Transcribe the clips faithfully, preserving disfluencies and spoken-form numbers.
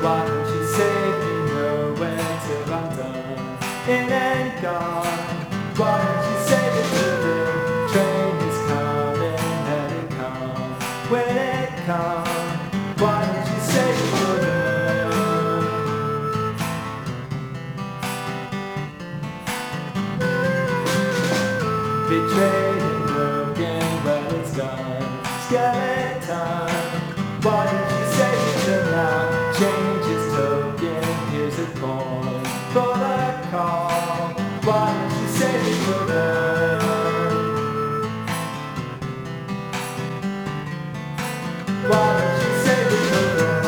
Why don't you save me nowhere till I'm done? It ain't gone. Why don't you save it to the train is coming, let it come. When it comes, why don't you save it for them? Betrayed and broken, well it's done. Skeleton, why don't you save it till now? Change is token, here's a coin for the call. Why don't you save it for them? Why don't you save it for them?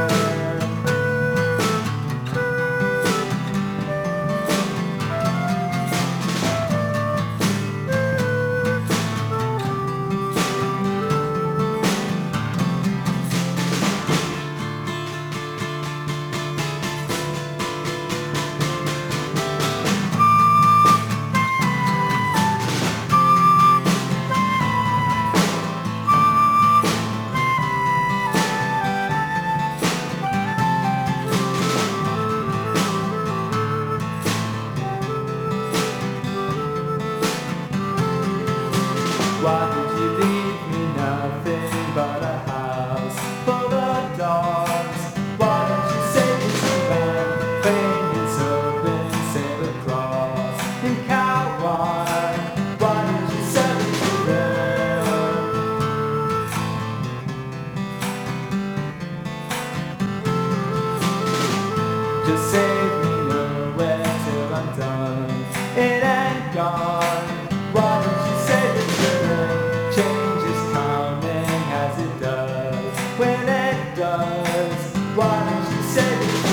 Why did you leave me nothing but a house full of dogs? Why don't you save me some land? Fame is open, Santa Claus and Cowboy. Why did you sell it to them? Just save me nowhere till I'm done. It ain't gone. Why don't you save it to them? Change is coming as it does. When it does, why don't you save it